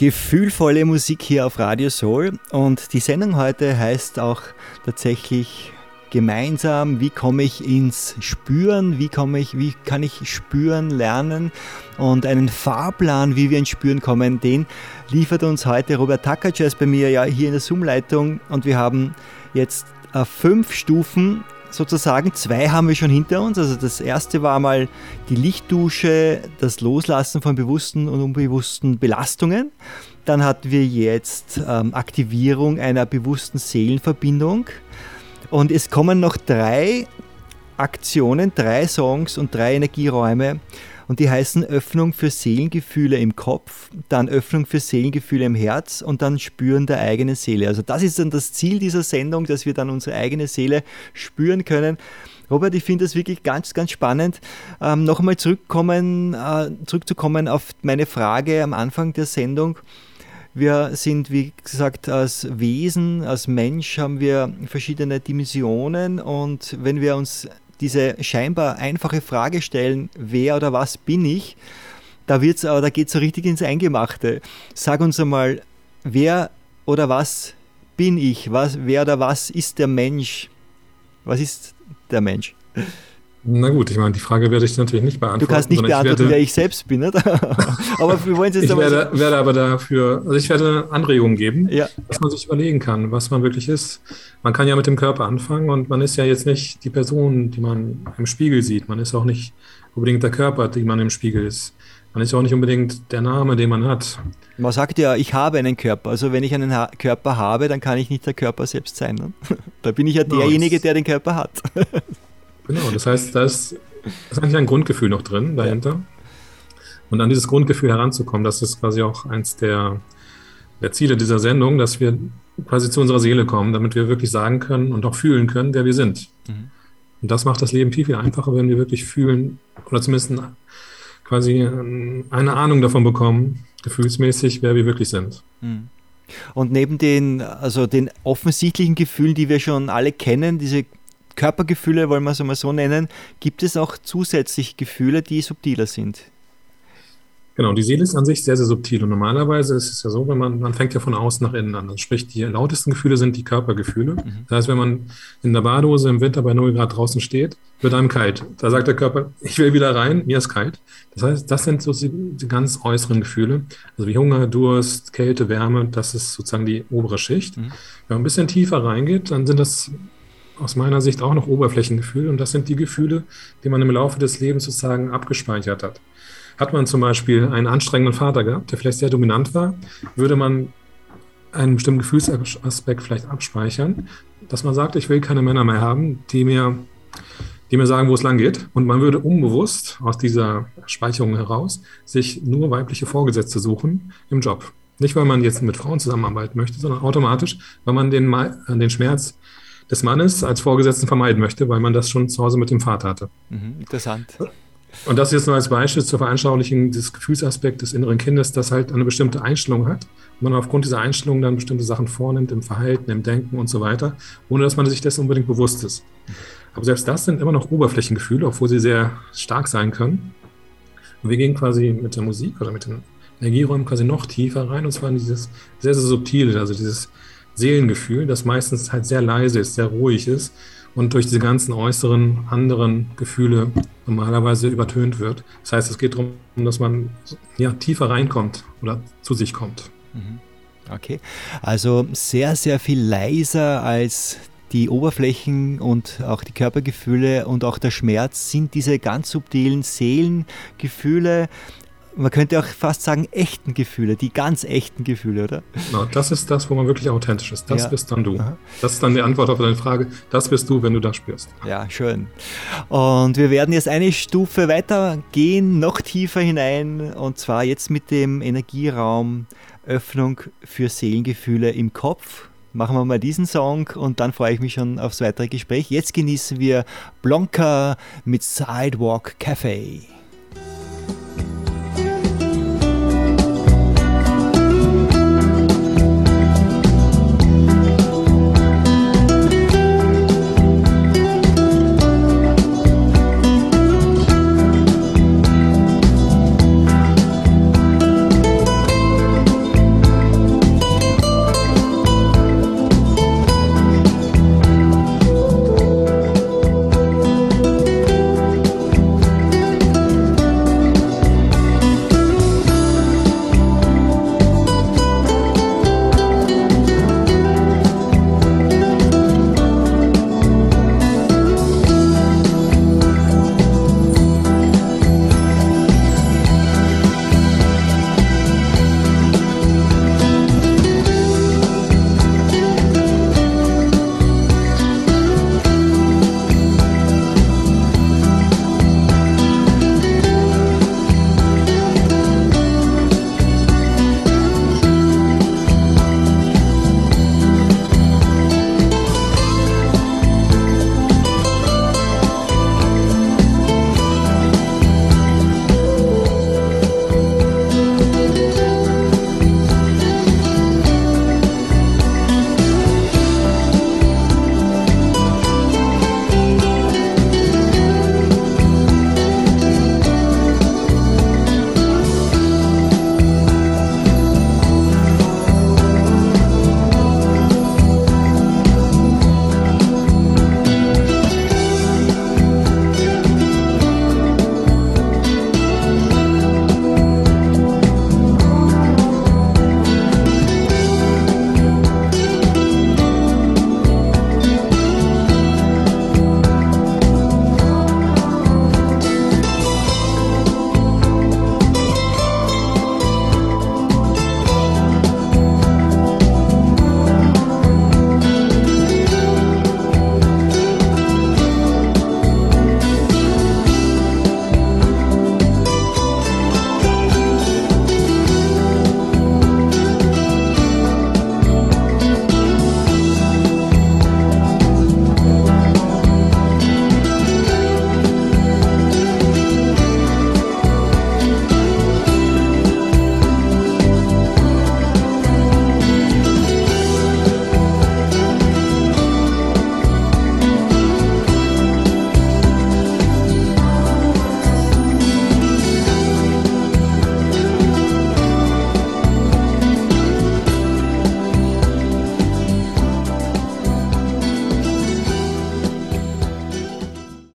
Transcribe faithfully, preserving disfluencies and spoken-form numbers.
Gefühlvolle Musik hier auf Radio Soul und die Sendung heute heißt auch tatsächlich gemeinsam, wie komme ich ins Spüren, wie komme ich, wie kann ich spüren lernen und einen Fahrplan, wie wir ins Spüren kommen, den liefert uns heute Robert Takacs bei mir ja hier in der Zoom-Leitung und wir haben jetzt äh, fünf Stufen sozusagen, zwei haben wir schon hinter uns. Also das erste war mal die Lichtdusche, das Loslassen von bewussten und unbewussten Belastungen. Dann hatten wir jetzt ähm, Aktivierung einer bewussten Seelenverbindung. Und es kommen noch drei Aktionen, drei Songs und drei Energieräume. Und die heißen Öffnung für Seelengefühle im Kopf, dann Öffnung für Seelengefühle im Herz und dann Spüren der eigenen Seele. Also das ist dann das Ziel dieser Sendung, dass wir dann unsere eigene Seele spüren können. Robert, ich finde das wirklich ganz, ganz spannend. Ähm, noch einmal zurückkommen, äh, zurückzukommen auf meine Frage am Anfang der Sendung. Wir sind, wie gesagt, als Wesen, als Mensch haben wir verschiedene Dimensionen und wenn wir uns diese scheinbar einfache Frage stellen, wer oder was bin ich, da, wird's, da geht es so richtig ins Eingemachte. Sag uns einmal, wer oder was bin ich? Was, wer oder was ist der Mensch? Was ist der Mensch? Na gut, ich meine, die Frage werde ich natürlich nicht beantworten. Du kannst nicht beantworten, werde, wer ich selbst bin, nicht? Aber wir wollen es jetzt ich einmal werde, so. werde aber dafür, also ich werde Anregungen geben, ja. dass man sich überlegen kann, was man wirklich ist. Man kann ja mit dem Körper anfangen und man ist ja jetzt nicht die Person, die man im Spiegel sieht. Man ist auch nicht unbedingt der Körper, den man im Spiegel ist. Man ist auch nicht unbedingt der Name, den man hat. Man sagt ja, ich habe einen Körper. Also wenn ich einen ha- Körper habe, dann kann ich nicht der Körper selbst sein. Ne? Da bin ich ja derjenige, der den Körper hat. Genau, das heißt, da ist, ist eigentlich ein Grundgefühl noch drin dahinter. Und an dieses Grundgefühl heranzukommen, das ist quasi auch eins der, der Ziele dieser Sendung, dass wir quasi zu unserer Seele kommen, damit wir wirklich sagen können und auch fühlen können, wer wir sind. Mhm. Und das macht das Leben viel, viel einfacher, wenn wir wirklich fühlen oder zumindest quasi eine Ahnung davon bekommen, gefühlsmäßig, wer wir wirklich sind. Mhm. Und neben den, also den offensichtlichen Gefühlen, die wir schon alle kennen, diese Körpergefühle, wollen wir es einmal so nennen, gibt es auch zusätzlich Gefühle, die subtiler sind? Genau, die Seele ist an sich sehr, sehr subtil und normalerweise ist es ja so, wenn man, man fängt ja von außen nach innen an. Also sprich, die lautesten Gefühle sind die Körpergefühle. Mhm. Das heißt, wenn man in der Badehose im Winter bei null Grad draußen steht, wird einem kalt. Da sagt der Körper, ich will wieder rein, mir ist kalt. Das heißt, das sind so die, die ganz äußeren Gefühle. Also wie Hunger, Durst, Kälte, Wärme, das ist sozusagen die obere Schicht. Mhm. Wenn man ein bisschen tiefer reingeht, dann sind das aus meiner Sicht auch noch Oberflächengefühle und das sind die Gefühle, die man im Laufe des Lebens sozusagen abgespeichert hat. Hat man zum Beispiel einen anstrengenden Vater gehabt, der vielleicht sehr dominant war, würde man einen bestimmten Gefühlsaspekt vielleicht abspeichern, dass man sagt, ich will keine Männer mehr haben, die mir, die mir sagen, wo es lang geht. Und man würde unbewusst aus dieser Speicherung heraus sich nur weibliche Vorgesetzte suchen im Job. Nicht, weil man jetzt mit Frauen zusammenarbeiten möchte, sondern automatisch, weil man den, den Schmerz des Mannes als Vorgesetzten vermeiden möchte, weil man das schon zu Hause mit dem Vater hatte. Mhm, interessant. Und das jetzt nur als Beispiel zur Veranschaulichung des Gefühlsaspekts des inneren Kindes, das halt eine bestimmte Einstellung hat und man aufgrund dieser Einstellung dann bestimmte Sachen vornimmt im Verhalten, im Denken und so weiter, ohne dass man sich dessen unbedingt bewusst ist. Aber selbst das sind immer noch Oberflächengefühle, obwohl sie sehr stark sein können. Und wir gehen quasi mit der Musik oder mit den Energieräumen quasi noch tiefer rein, und zwar in dieses sehr, sehr subtile, also dieses Seelengefühl, das meistens halt sehr leise ist, sehr ruhig ist und durch diese ganzen äußeren, anderen Gefühle normalerweise übertönt wird. Das heißt, es geht darum, dass man ja, tiefer reinkommt oder zu sich kommt. Okay, also sehr, sehr viel leiser als die Oberflächen und auch die Körpergefühle und auch der Schmerz sind diese ganz subtilen Seelengefühle. Man könnte auch fast sagen, echten Gefühle, die ganz echten Gefühle, oder? Genau, das ist das, wo man wirklich authentisch ist. Das ja. bist dann du. Aha. Das ist dann die Antwort auf deine Frage. Das bist du, wenn du das spürst. Ja, schön. Und wir werden jetzt eine Stufe weitergehen, noch tiefer hinein, und zwar jetzt mit dem Energieraum Öffnung für Seelengefühle im Kopf. Machen wir mal diesen Song und dann freue ich mich schon aufs weitere Gespräch. Jetzt genießen wir Blanca mit Sidewalk Cafe.